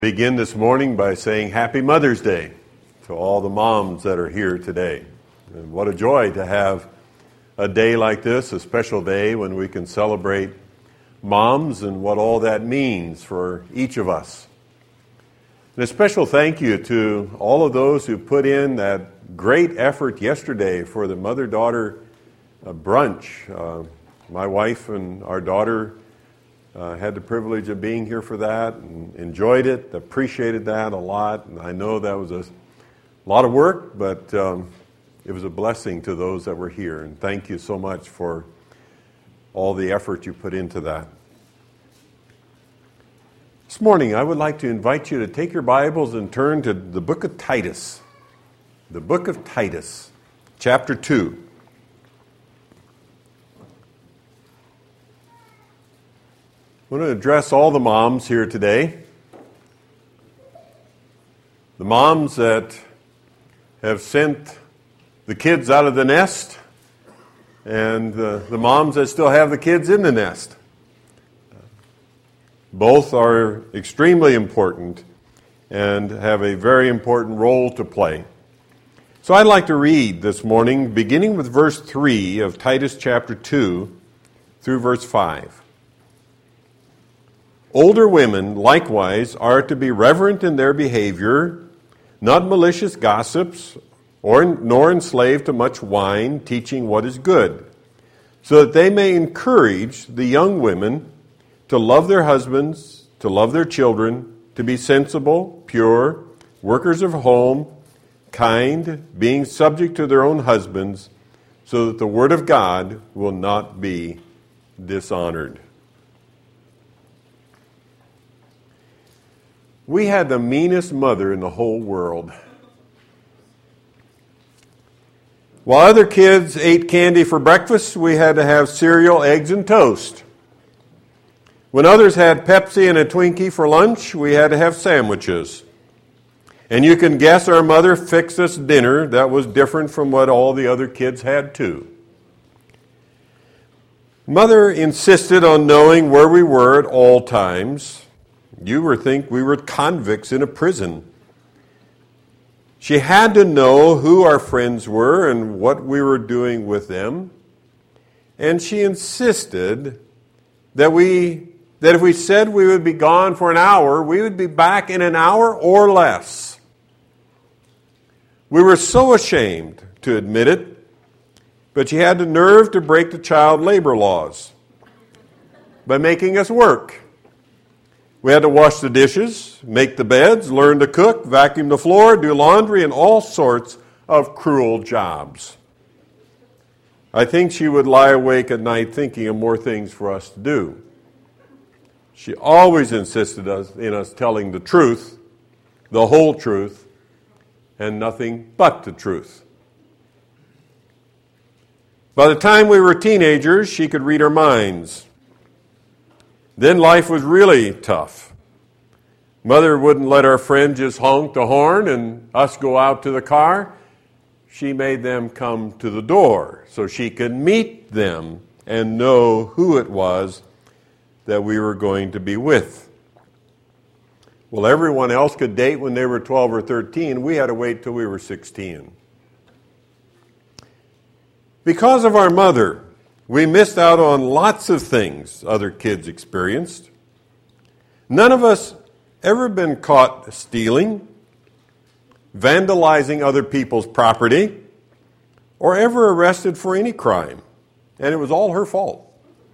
Begin this morning by saying Happy Mother's Day to all the moms that are here today. And what a joy to have a day like this, a special day when we can celebrate moms and what all that means for each of us. And a special thank you to all of those who put in that great effort yesterday for the mother-daughter brunch. My wife and our daughter had the privilege of being here for that and enjoyed it, appreciated that a lot. And I know that was a lot of work, but it was a blessing to those that were here. And thank you so much for all the effort you put into that. This morning, I would like to invite you to take your Bibles and turn to the book of Titus. The book of Titus, chapter 2. I want to address all the moms here today. The moms that have sent the kids out of the nest and the moms that still have the kids in the nest. Both are extremely important and have a very important role to play. So I'd like to read this morning, beginning with verse 3 of Titus chapter 2 through verse 5. Older women, likewise, are to be reverent in their behavior, not malicious gossips, nor enslaved to much wine, teaching what is good, so that they may encourage the young women to love their husbands, to love their children, to be sensible, pure, workers of home, kind, being subject to their own husbands, so that the word of God will not be dishonored. We had the meanest mother in the whole world. While other kids ate candy for breakfast, we had to have cereal, eggs, and toast. When others had Pepsi and a Twinkie for lunch, we had to have sandwiches. And you can guess our mother fixed us dinner that was different from what all the other kids had too. Mother insisted on knowing where we were at all times. You would think we were convicts in a prison. She had to know who our friends were and what we were doing with them. And she insisted that if we said we would be gone for an hour, we would be back in an hour or less. We were so ashamed to admit it, but she had the nerve to break the child labor laws by making us work. We had to wash the dishes, make the beds, learn to cook, vacuum the floor, do laundry, and all sorts of cruel jobs. I think she would lie awake at night thinking of more things for us to do. She always insisted in us telling the truth, the whole truth, and nothing but the truth. By the time we were teenagers, she could read our minds. Then life was really tough. Mother wouldn't let our friend just honk the horn and us go out to the car. She made them come to the door so she could meet them and know who it was that we were going to be with. Well, everyone else could date when they were 12 or 13. We had to wait till we were 16. Because of our mother, we missed out on lots of things other kids experienced. None of us ever been caught stealing, vandalizing other people's property, or ever arrested for any crime. And it was all her fault.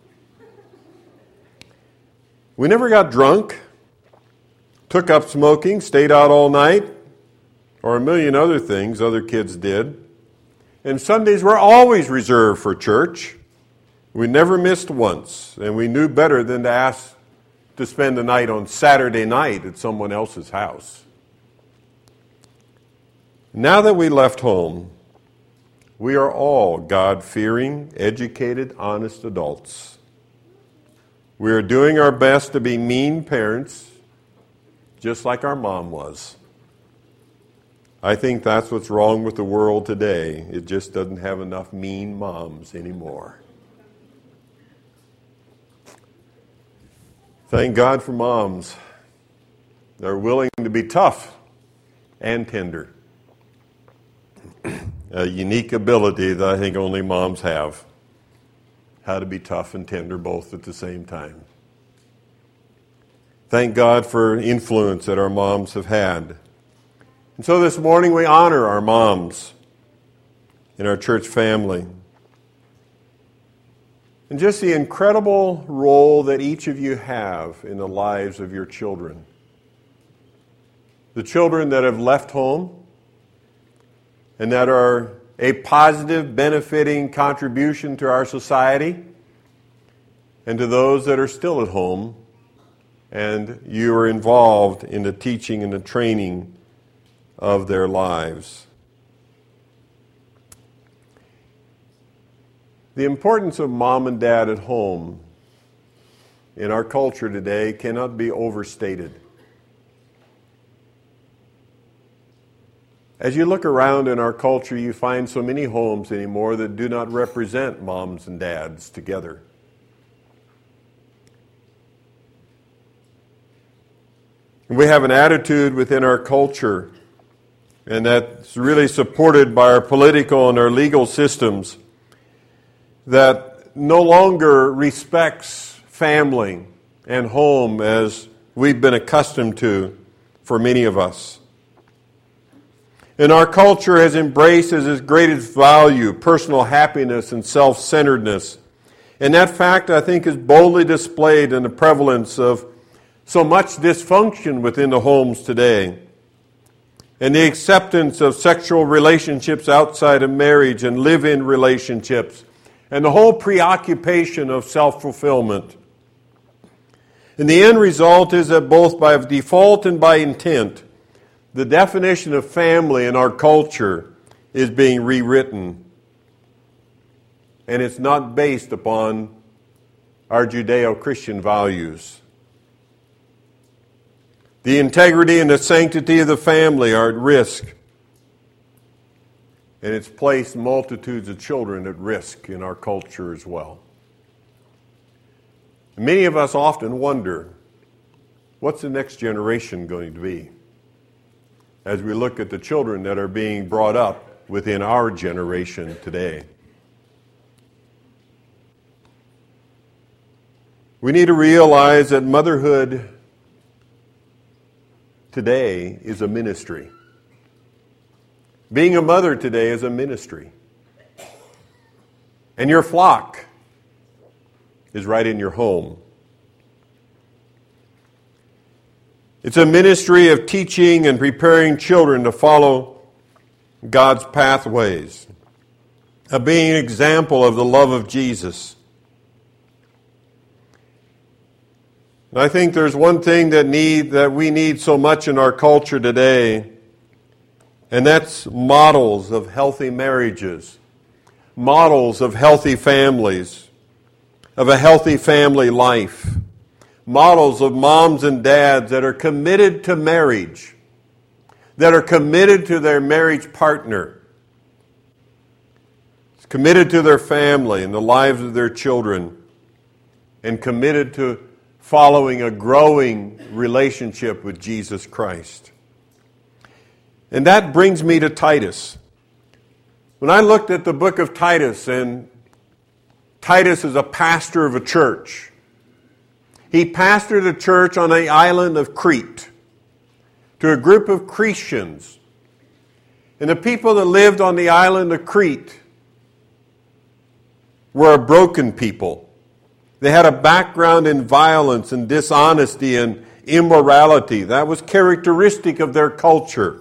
We never got drunk, took up smoking, stayed out all night, or a million other things other kids did. And Sundays were always reserved for church. We never missed once, and we knew better than to ask to spend the night on Saturday night at someone else's house. Now that we left home, we are all God-fearing, educated, honest adults. We are doing our best to be mean parents, just like our mom was. I think that's what's wrong with the world today. It just doesn't have enough mean moms anymore. Thank God for moms. They're willing to be tough and tender. A unique ability that I think only moms have. How to be tough and tender both at the same time. Thank God for influence that our moms have had. And so this morning we honor our moms in our church family. And just the incredible role that each of you have in the lives of your children. The children that have left home and that are a positive, benefiting contribution to our society, and to those that are still at home, and you are involved in the teaching and the training of their lives. The importance of mom and dad at home in our culture today cannot be overstated. As you look around in our culture, you find so many homes anymore that do not represent moms and dads together. We have an attitude within our culture, and that's really supported by our political and our legal systems, that no longer respects family and home as we've been accustomed to for many of us. And our culture has embraced as its greatest value personal happiness and self-centeredness. And that fact, I think, is boldly displayed in the prevalence of so much dysfunction within the homes today. And the acceptance of sexual relationships outside of marriage and live-in relationships. And the whole preoccupation of self-fulfillment. And the end result is that both by default and by intent, the definition of family in our culture is being rewritten. And it's not based upon our Judeo-Christian values. The integrity and the sanctity of the family are at risk. And it's placed multitudes of children at risk in our culture as well. Many of us often wonder, what's the next generation going to be? As we look at the children that are being brought up within our generation today. We need to realize that motherhood today is a ministry. Being a mother today is a ministry. And your flock is right in your home. It's a ministry of teaching and preparing children to follow God's pathways, of being an example of the love of Jesus. And I think there's one thing that we need so much in our culture today, and that's models of healthy marriages, models of healthy families, of a healthy family life. Models of moms and dads that are committed to marriage, that are committed to their marriage partner, committed to their family and the lives of their children, and committed to following a growing relationship with Jesus Christ. And that brings me to Titus. When I looked at the book of Titus, and Titus is a pastor of a church. He pastored a church on the island of Crete to a group of Christians. And the people that lived on the island of Crete were a broken people. They had a background in violence and dishonesty and immorality. That was characteristic of their culture.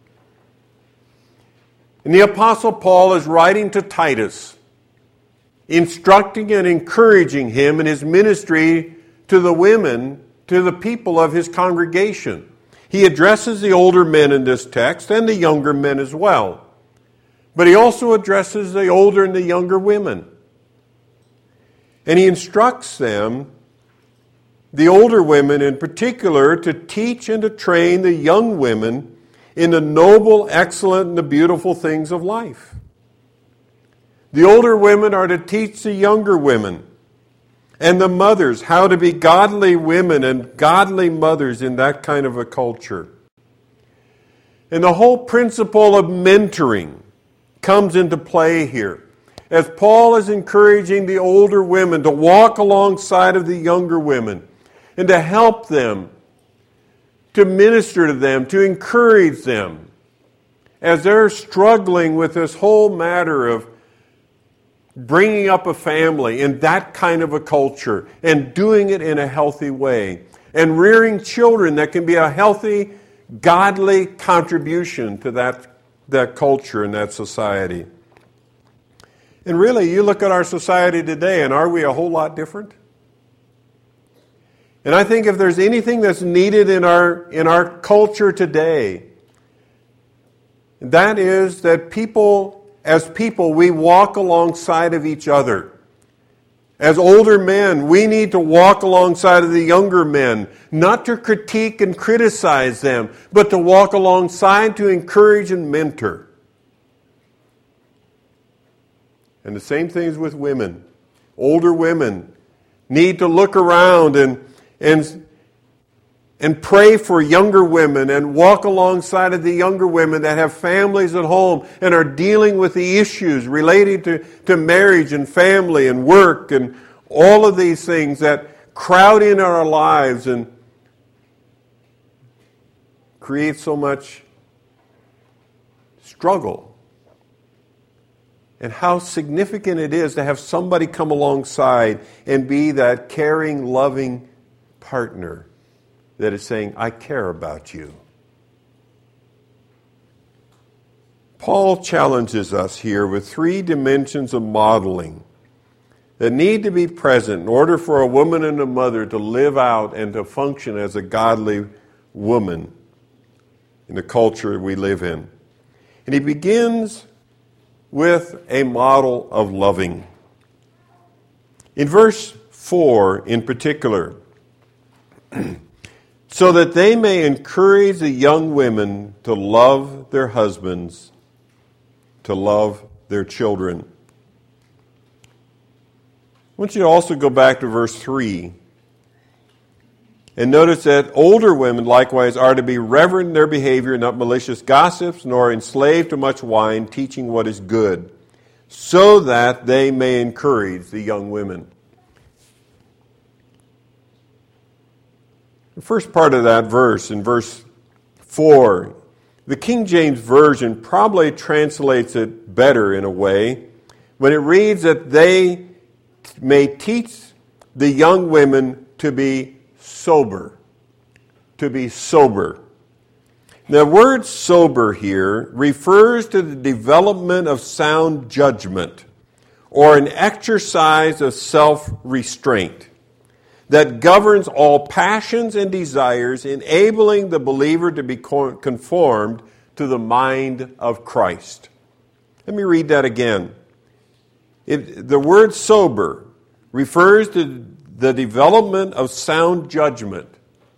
And the Apostle Paul is writing to Titus, instructing and encouraging him in his ministry to the women, to the people of his congregation. He addresses the older men in this text and the younger men as well. But he also addresses the older and the younger women. And he instructs them, the older women in particular, to teach and to train the young women in the noble, excellent, and the beautiful things of life. The older women are to teach the younger women And the mothers, how to be godly women and godly mothers in that kind of a culture. And the whole principle of mentoring comes into play here. As Paul is encouraging the older women to walk alongside of the younger women and to help them, to minister to them, to encourage them as they're struggling with this whole matter of bringing up a family in that kind of a culture and doing it in a healthy way and rearing children that can be a healthy, godly contribution to that culture and that society. And really, you look at our society today, and are we a whole lot different? And I think if there's anything that's needed in our culture today, that is that as people, we walk alongside of each other. As older men, we need to walk alongside of the younger men, not to critique and criticize them, but to walk alongside to encourage and mentor. And the same things with women. Older women need to look around and pray for younger women and walk alongside of the younger women that have families at home and are dealing with the issues relating to marriage and family and work and all of these things that crowd in our lives and create so much struggle. And how significant it is to have somebody come alongside and be that caring, loving partner that is saying, I care about you. Paul challenges us here with 3 dimensions of modeling that need to be present in order for a woman and a mother to live out and to function as a godly woman in the culture we live in. And he begins with a model of loving. In verse 4 in particular, so that they may encourage the young women to love their husbands, to love their children. I want you to also go back to verse 3 and notice that older women likewise are to be reverent in their behavior, not malicious gossips, nor enslaved to much wine, teaching what is good, so that they may encourage the young women. The first part of that verse, in verse 4, the King James Version probably translates it better in a way when it reads that they may teach the young women to be sober. To be sober. The word sober here refers to the development of sound judgment or an exercise of self-restraint that governs all passions and desires, enabling the believer to be conformed to the mind of Christ. Let me read that again. The word sober refers to the development of sound judgment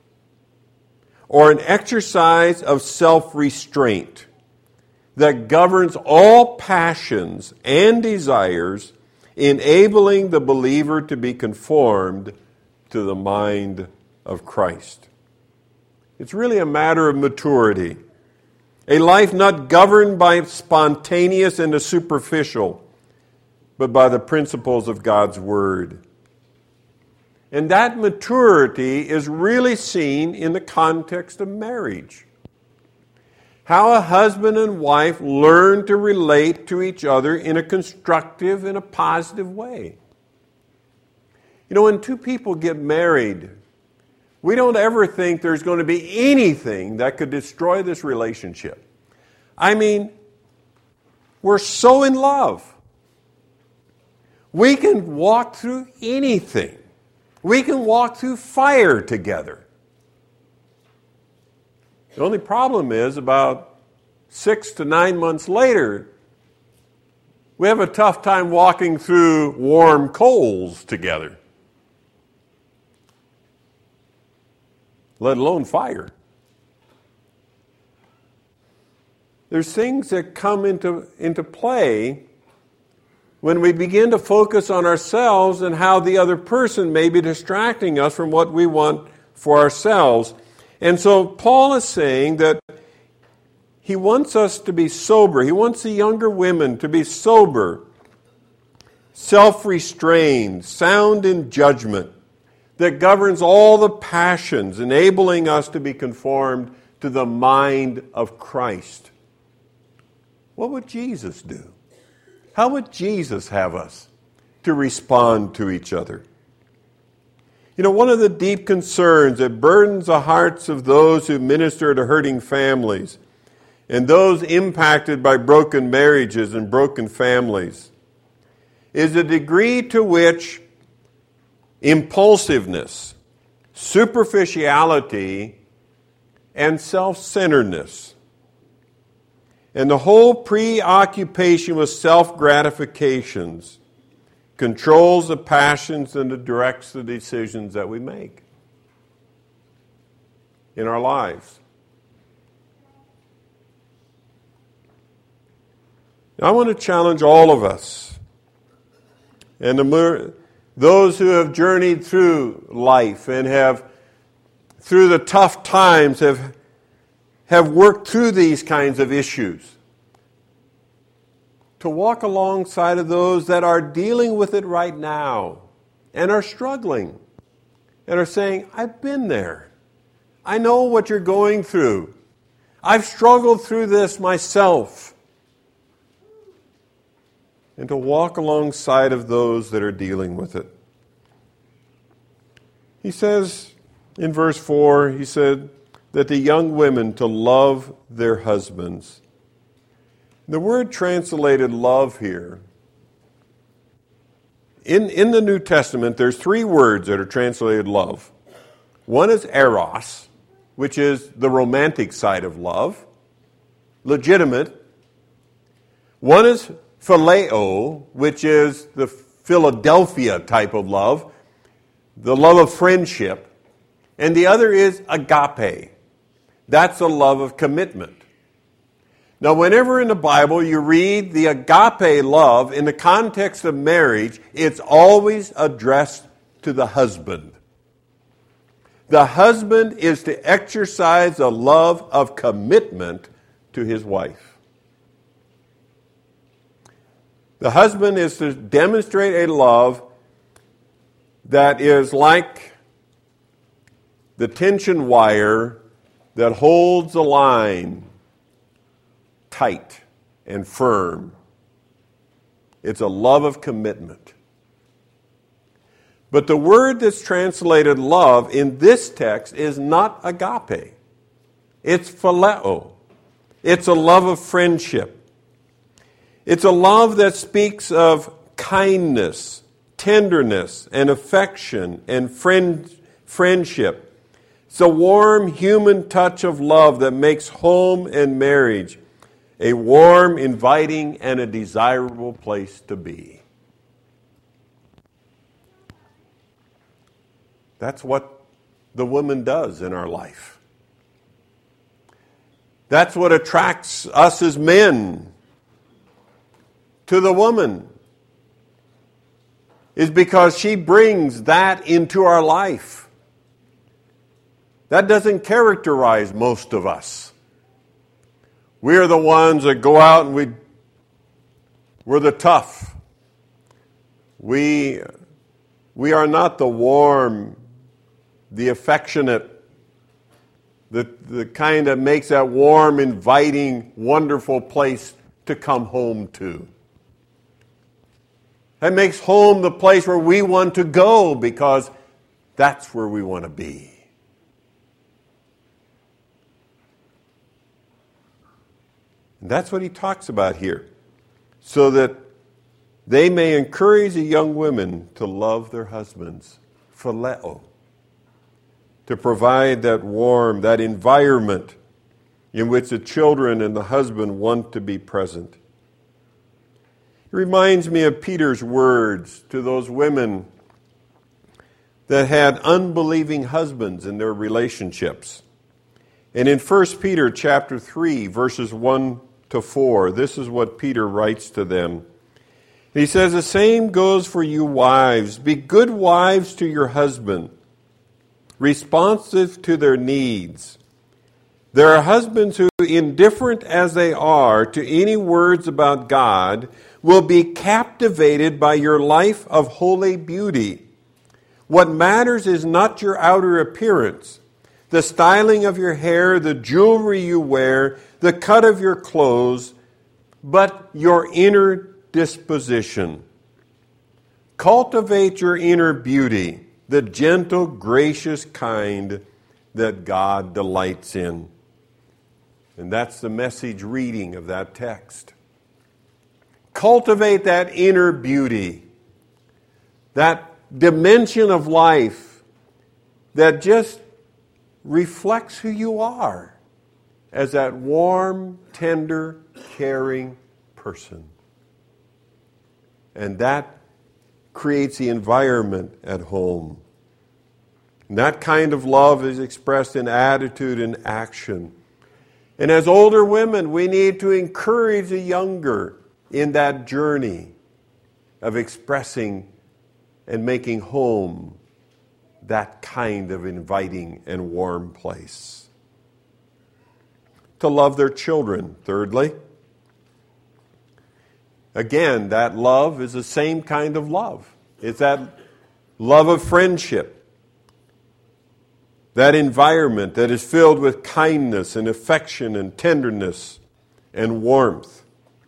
or an exercise of self-restraint that governs all passions and desires, enabling the believer to be conformed to the mind of Christ. It's really a matter of maturity. A life not governed by spontaneous and the superficial, but by the principles of God's Word. And that maturity is really seen in the context of marriage. How a husband and wife learn to relate to each other in a constructive and a positive way. You know, when 2 people get married, we don't ever think there's going to be anything that could destroy this relationship. I mean, we're so in love. We can walk through anything. We can walk through fire together. The only problem is about 6 to 9 months later, we have a tough time walking through warm coals together, let alone fire. There's things that come into play when we begin to focus on ourselves and how the other person may be distracting us from what we want for ourselves. And so Paul is saying that he wants us to be sober. He wants the younger women to be sober, self-restrained, sound in judgment, that governs all the passions, enabling us to be conformed to the mind of Christ. What would Jesus do? How would Jesus have us to respond to each other? You know, one of the deep concerns that burdens the hearts of those who minister to hurting families and those impacted by broken marriages and broken families is the degree to which impulsiveness, superficiality, and self-centeredness, and the whole preoccupation with self-gratifications controls the passions and directs the decisions that we make in our lives. Now, I want to challenge all of us, and those who have journeyed through life and have, through the tough times, have worked through these kinds of issues, to walk alongside of those that are dealing with it right now and are struggling and are saying, I've been there. I know what you're going through. I've struggled through this myself. And to walk alongside of those that are dealing with it. He says in verse 4, he said that the young women to love their husbands. The word translated love here, in the New Testament, there's three words that are translated love. One is eros, which is the romantic side of love, legitimate. One is phileo, which is the Philadelphia type of love, the love of friendship. And the other is agape. That's a love of commitment. Now, whenever in the Bible you read the agape love in the context of marriage, it's always addressed to the husband. The husband is to exercise a love of commitment to his wife. The husband is to demonstrate a love that is like the tension wire that holds the line tight and firm. It's a love of commitment. But the word that's translated love in this text is not agape. It's phileo. It's a love of friendship. It's a love that speaks of kindness, tenderness, and affection, and friendship. It's a warm human touch of love that makes home and marriage a warm, inviting, and a desirable place to be. That's what the woman does in our life. That's what attracts us as men to the woman, is because she brings that into our life. That doesn't characterize most of us. We're the ones that go out and we're the tough. We are not the warm, the affectionate, the kind that makes that warm, inviting, wonderful place to come home to. That makes home the place where we want to go because that's where we want to be. And that's what he talks about here. So that they may encourage the young women to love their husbands. Phileo. To provide that warm, that environment in which the children and the husband want to be present. It reminds me of Peter's words to those women that had unbelieving husbands in their relationships. And in 1 Peter chapter 3, verses 1 to 4, this is what Peter writes to them. He says the same goes for you wives. Be good wives to your husband, responsive to their needs. There are husbands who, indifferent as they are to any words about God, will be captivated by your life of holy beauty. What matters is not your outer appearance, the styling of your hair, the jewelry you wear, the cut of your clothes, but your inner disposition. Cultivate your inner beauty, the gentle, gracious kind that God delights in. And that's the message reading of that text. Cultivate that inner beauty, that dimension of life that just reflects who you are as that warm, tender, caring person. And that creates the environment at home. And that kind of love is expressed in attitude and action. And as older women, we need to encourage the younger in that journey of expressing and making home that kind of inviting and warm place. To love their children, thirdly. Again, that love is the same kind of love. It's that love of friendship. That environment that is filled with kindness and affection and tenderness and warmth.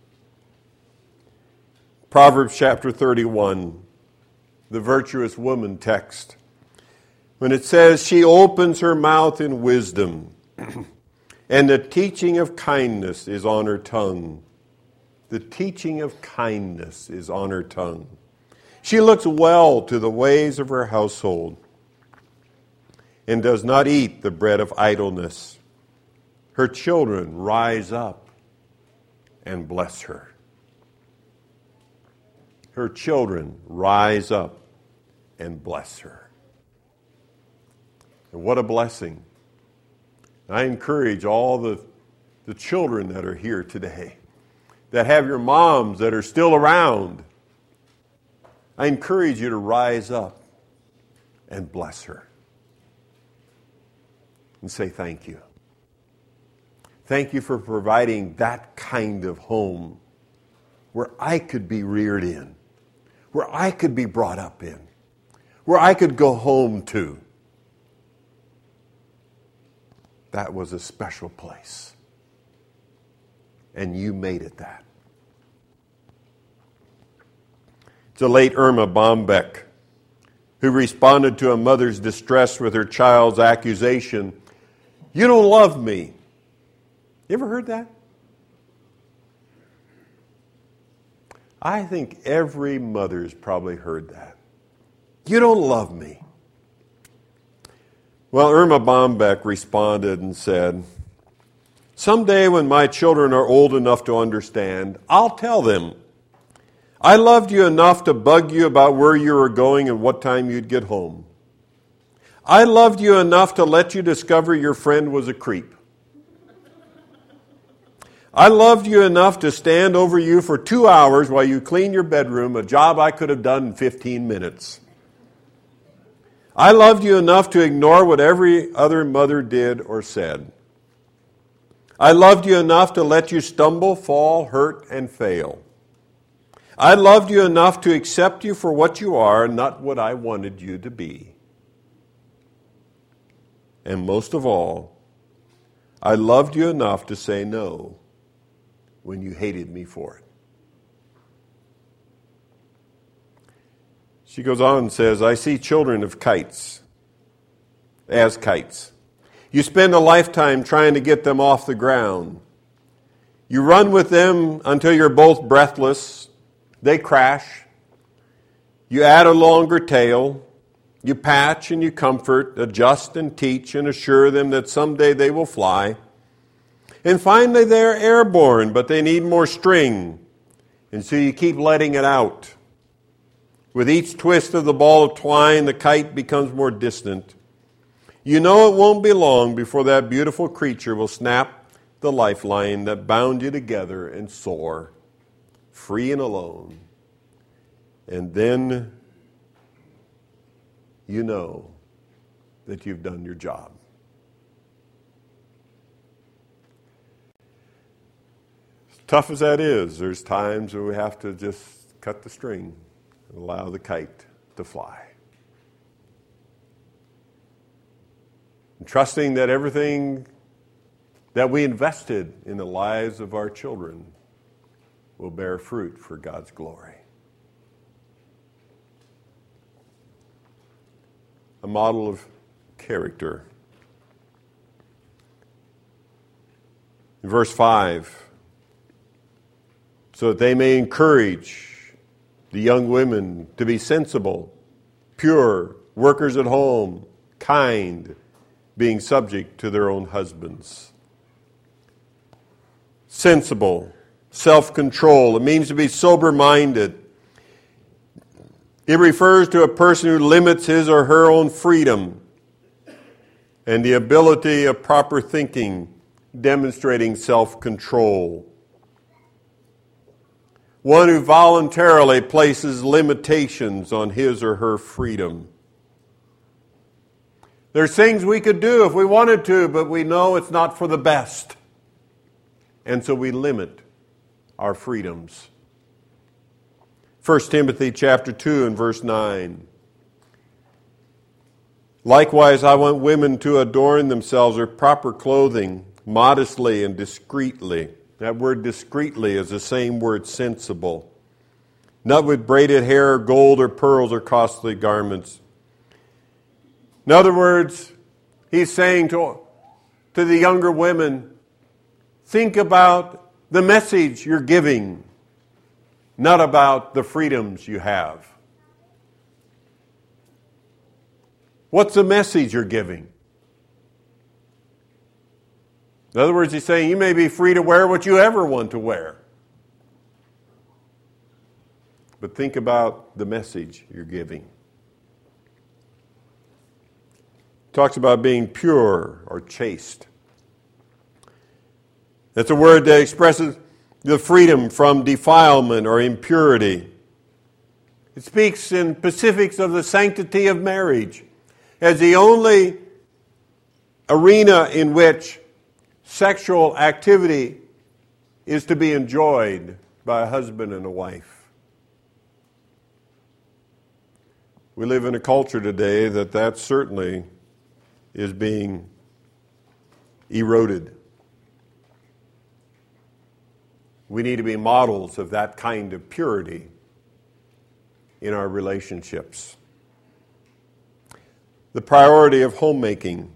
Proverbs chapter 31, the virtuous woman text. When it says, she opens her mouth in wisdom, and the teaching of kindness is on her tongue. The teaching of kindness is on her tongue. She looks well to the ways of her household and does not eat the bread of idleness. Her children rise up and bless her. Her children rise up and bless her. And what a blessing. I encourage all the children that are here today, that have your moms that are still around, I encourage you to rise up and bless her. And say thank you. Thank you for providing that kind of home where I could be reared in, where I could be brought up in, where I could go home to. That was a special place. And you made it that. It's the late Irma Bombeck who responded to a mother's distress with her child's accusation, "You don't love me." You ever heard that? I think every mother's probably heard that. "You don't love me." Well, Irma Bombeck responded and said, "Someday when my children are old enough to understand, I'll tell them, I loved you enough to bug you about where you were going and what time you'd get home. I loved you enough to let you discover your friend was a creep. I loved you enough to stand over you for 2 hours while you cleaned your bedroom, a job I could have done in 15 minutes. I loved you enough to ignore what every other mother did or said. I loved you enough to let you stumble, fall, hurt, and fail. I loved you enough to accept you for what you are, not what I wanted you to be. And most of all, I loved you enough to say no when you hated me for it." She goes on and says, "I see children of kites, as kites. You spend a lifetime trying to get them off the ground. You run with them until you're both breathless. They crash. You add a longer tail. You patch and you comfort, adjust and teach and assure them that someday they will fly. And finally they're airborne, but they need more string. And so you keep letting it out. With each twist of the ball of twine, the kite becomes more distant. You know it won't be long before that beautiful creature will snap the lifeline that bound you together and soar, free and alone, And then you know that you've done your job. As tough as that is, there's times where we have to just cut the string and allow the kite to fly. And trusting that everything that we invested in the lives of our children will bear fruit for God's glory. A model of character. In verse 5, so that they may encourage the young women to be sensible, pure, workers at home, kind, being subject to their own husbands. Sensible, self-control. It means to be sober-minded. It refers to a person who limits his or her own freedom and the ability of proper thinking, demonstrating self-control. One who voluntarily places limitations on his or her freedom. There's things we could do if we wanted to, but we know it's not for the best. And so we limit our freedoms. 1 Timothy chapter 2 and verse 9. Likewise, I want women to adorn themselves with proper clothing, modestly and discreetly. That word discreetly is the same word sensible. Not with braided hair, gold or pearls or costly garments. In other words, he's saying to the younger women, think about the message you're giving, not about the freedoms you have. What's the message you're giving? In other words, he's saying you may be free to wear what you ever want to wear. But think about the message you're giving. Talks about being pure or chaste. That's a word that expresses the freedom from defilement or impurity. It speaks in specifics of the sanctity of marriage as the only arena in which sexual activity is to be enjoyed by a husband and a wife. We live in a culture today that certainly is being eroded. We need to be models of that kind of purity in our relationships. The priority of homemaking.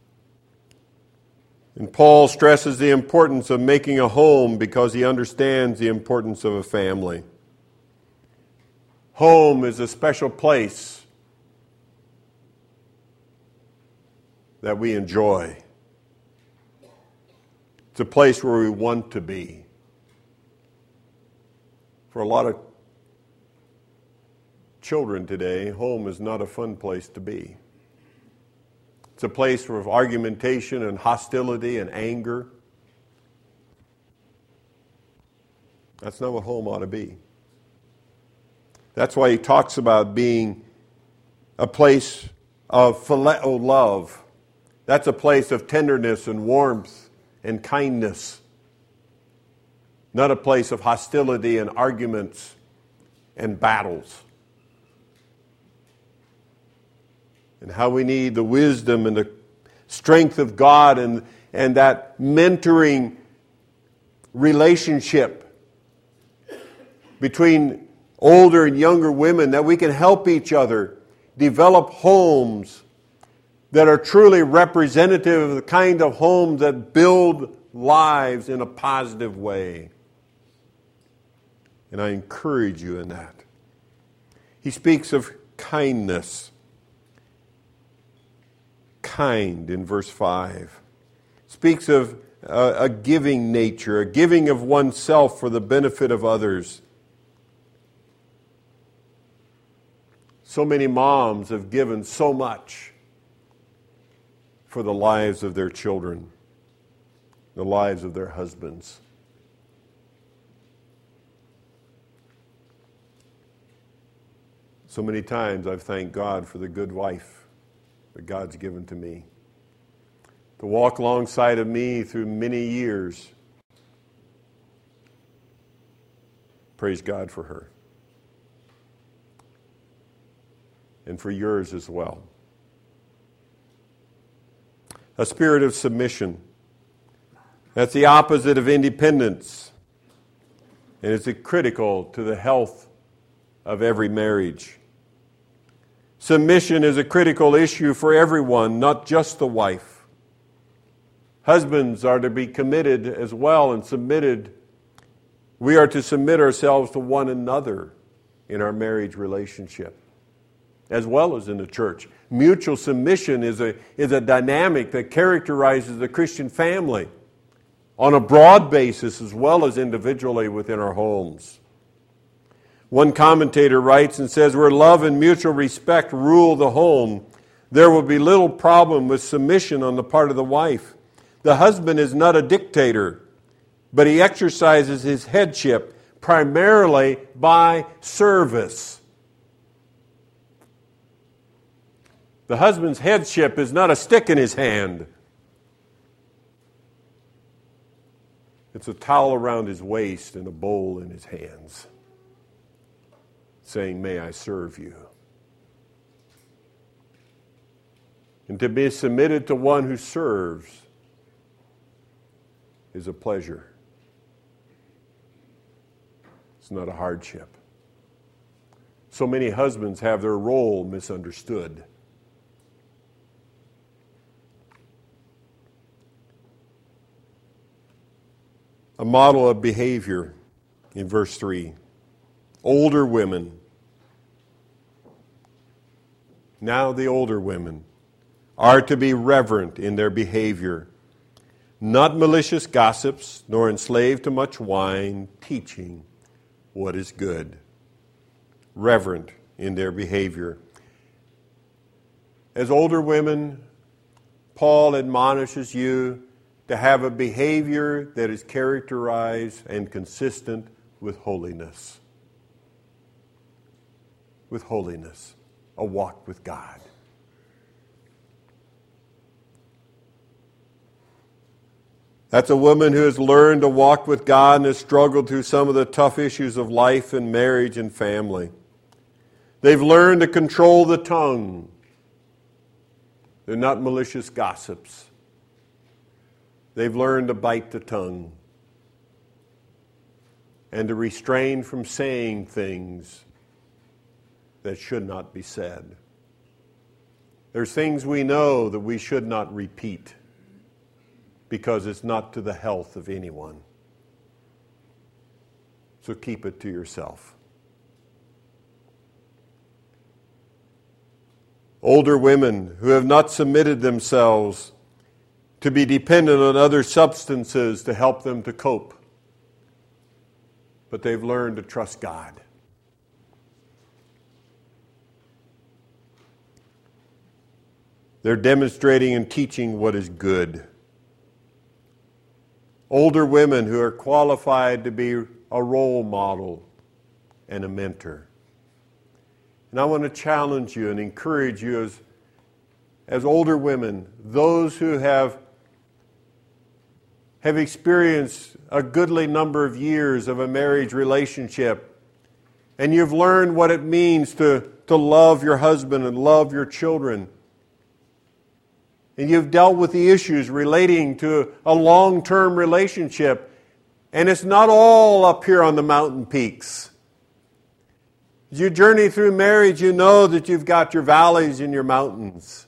And Paul stresses the importance of making a home because he understands the importance of a family. Home is a special place that we enjoy. It's a place where we want to be. For a lot of children today, home is not a fun place to be. It's a place of argumentation and hostility and anger. That's not what home ought to be. That's why he talks about being a place of phileo love. That's a place of tenderness and warmth and kindness. Not a place of hostility and arguments and battles. And how we need the wisdom and the strength of God and that mentoring relationship between older and younger women, that we can help each other develop homes that are truly representative of the kind of homes that build lives in a positive way. And I encourage you in that. He speaks of kindness. Kind in verse 5. Speaks of a giving nature, a giving of oneself for the benefit of others. So many moms have given so much for the lives of their children, the lives of their husbands. So many times I've thanked God for the good wife that God's given to me, to walk alongside of me through many years. Praise God for her. And for yours as well. A spirit of submission. That's the opposite of independence. And it's critical to the health of every marriage. Submission is a critical issue for everyone, not just the wife. Husbands are to be committed as well and submitted. We are to submit ourselves to one another in our marriage relationship, as well as in the church. Mutual submission is a dynamic that characterizes the Christian family on a broad basis as well as individually within our homes. One commentator writes and says, where love and mutual respect rule the home, there will be little problem with submission on the part of the wife. The husband is not a dictator, but he exercises his headship primarily by service. The husband's headship is not a stick in his hand. It's a towel around his waist and a bowl in his hands, saying, may I serve you. And to be submitted to one who serves is a pleasure. It's not a hardship. So many husbands have their role misunderstood. A model of behavior in verse 3. Older women. Now the older women are to be reverent in their behavior, not malicious gossips, nor enslaved to much wine, teaching what is good. Reverent in their behavior. As older women, Paul admonishes you to have a behavior that is characterized and consistent with holiness. With holiness, a walk with God. That's a woman who has learned to walk with God and has struggled through some of the tough issues of life and marriage and family. They've learned to control the tongue. They're not malicious gossips. They've learned to bite the tongue and to refrain from saying things that should not be said. There's things we know that we should not repeat because it's not to the health of anyone. So keep it to yourself. Older women who have not submitted themselves to be dependent on other substances to help them to cope. But they've learned to trust God. They're demonstrating and teaching what is good. Older women who are qualified to be a role model and a mentor. And I want to challenge you and encourage you as older women, those who have experienced a goodly number of years of a marriage relationship, and you've learned what it means to love your husband and love your children, and you've dealt with the issues relating to a long-term relationship, and it's not all up here on the mountain peaks. As you journey through marriage, you know that you've got your valleys and your mountains.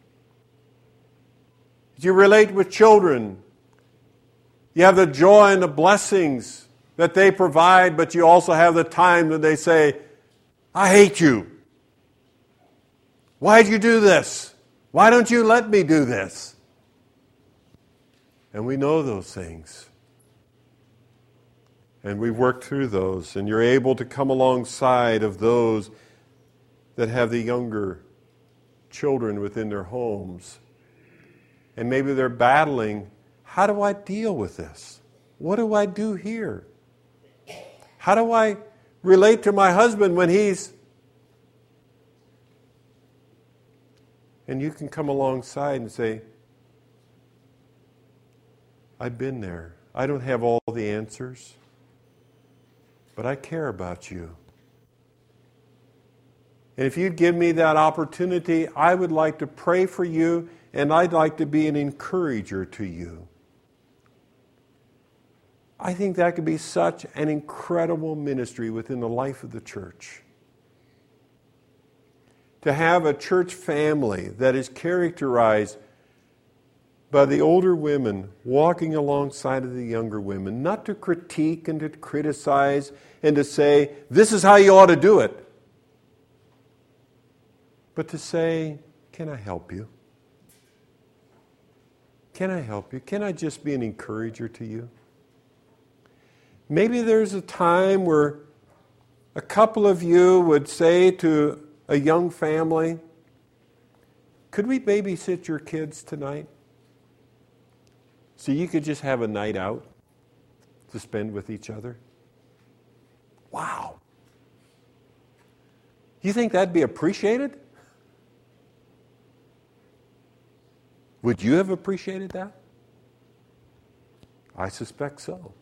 As you relate with children, you have the joy and the blessings that they provide, but you also have the time that they say, I hate you. Why'd you do this? Why don't you let me do this? And we know those things. And we've worked through those, and you're able to come alongside of those that have the younger children within their homes. And maybe they're battling, how do I deal with this? What do I do here? How do I relate to my husband when he's And you can come alongside and say, I've been there. I don't have all the answers, but I care about you. And if you'd give me that opportunity, I would like to pray for you, and I'd like to be an encourager to you. I think that could be such an incredible ministry within the life of the church. To have a church family that is characterized by the older women walking alongside of the younger women, not to critique and to criticize and to say, this is how you ought to do it, but to say, can I help you? Can I help you? Can I just be an encourager to you? Maybe there's a time where a couple of you would say to a young family, could we babysit your kids tonight? So you could just have a night out to spend with each other? Wow. You think that'd be appreciated? Would you have appreciated that? I suspect so.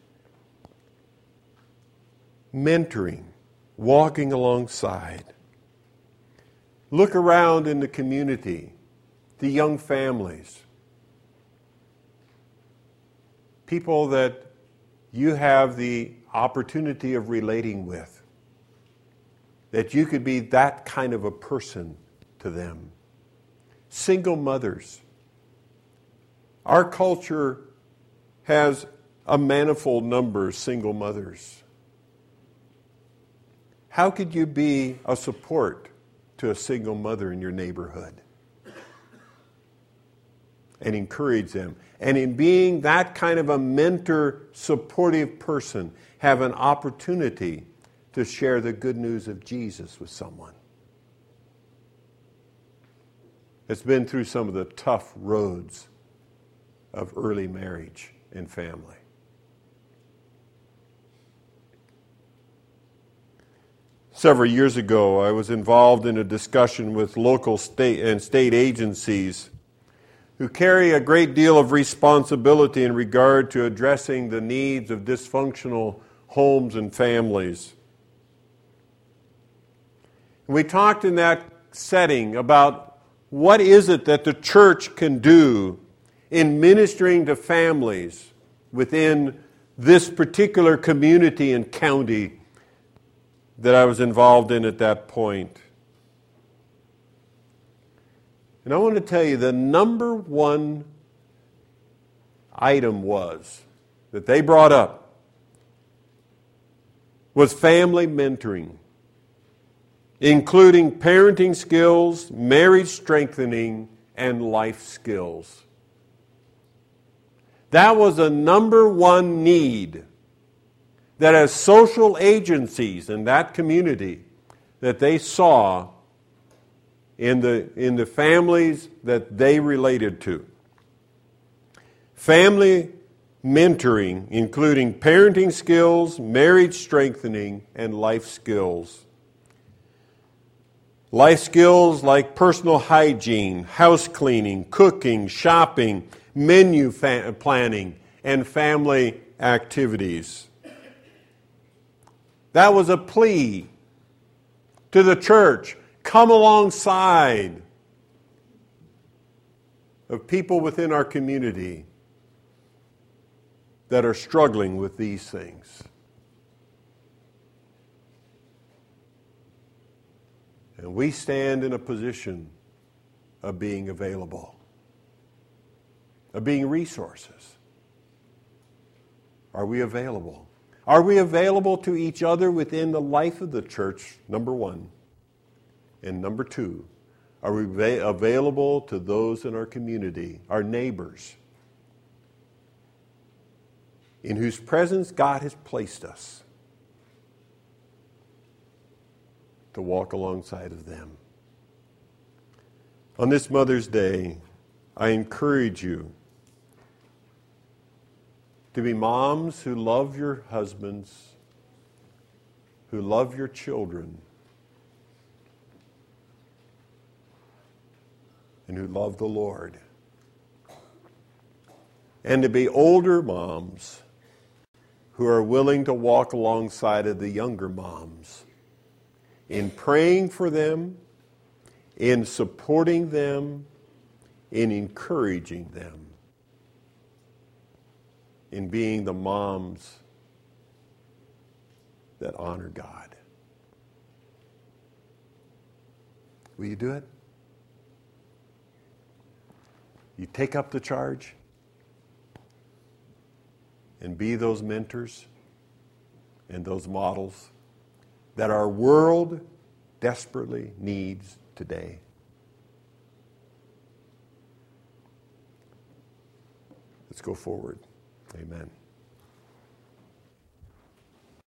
Mentoring, walking alongside. Look around in the community, the young families, people that you have the opportunity of relating with, that you could be that kind of a person to them. Single mothers. Our culture has a manifold number of single mothers. How could you be a support to a single mother in your neighborhood and encourage them? And in being that kind of a mentor, supportive person, have an opportunity to share the good news of Jesus with someone that's been through some of the tough roads of early marriage and family. Several years ago, I was involved in a discussion with local state agencies who carry a great deal of responsibility in regard to addressing the needs of dysfunctional homes and families. We talked in that setting about what is it that the church can do in ministering to families within this particular community and county that I was involved in at that point. And I want to tell you, the number one item that they brought up was family mentoring, including parenting skills, marriage strengthening, and life skills. That was a number one need that as social agencies in that community that they saw in the families that they related to. Family mentoring, including parenting skills, marriage strengthening, and life skills. Life skills like personal hygiene, house cleaning, cooking, shopping, menu planning, and family activities. That was a plea to the church. Come alongside of people within our community that are struggling with these things. And we stand in a position of being available, of being resources. Are we available? Are we available to each other within the life of the church, number one? And number two, are we available to those in our community, our neighbors, in whose presence God has placed us to walk alongside of them? On this Mother's Day, I encourage you to be moms who love your husbands, who love your children, and who love the Lord. And to be older moms who are willing to walk alongside of the younger moms in praying for them, in supporting them, in encouraging them, in being the moms that honor God. Will you do it? You take up the charge and be those mentors and those models that our world desperately needs today. Let's go forward. Amen.